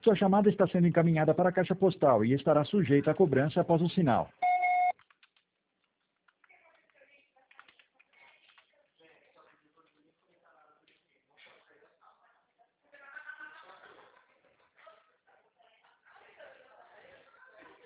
Sua chamada está sendo encaminhada para a caixa postal e estará sujeita a cobrança após o sinal.